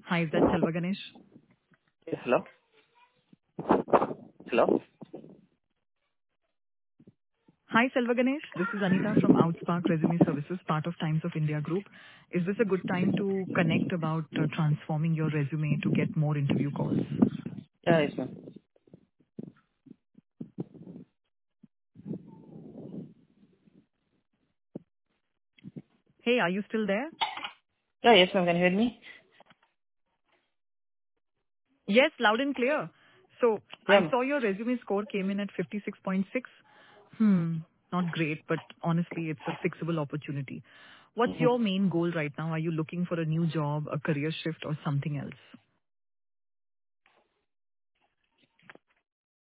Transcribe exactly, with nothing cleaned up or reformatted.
Hi, is that Selva Ganesh? Yes, hello? Hello? Hi, Selva Ganesh. This is Anita from Outspark Resume Services, part of Times of India Group. Is this a good time to connect about uh, transforming your resume to get more interview calls? Yeah, yes, ma'am. Hey, are you still there? Yeah, yes, ma'am. Can you hear me? Yes, loud and clear. So Yeah, I ma'am. saw your resume score came in at fifty-six point six. Hmm, not great, but honestly, it's a fixable opportunity. What's Mm-hmm. your main goal right now? Are you looking for a new job, a career shift, or something else?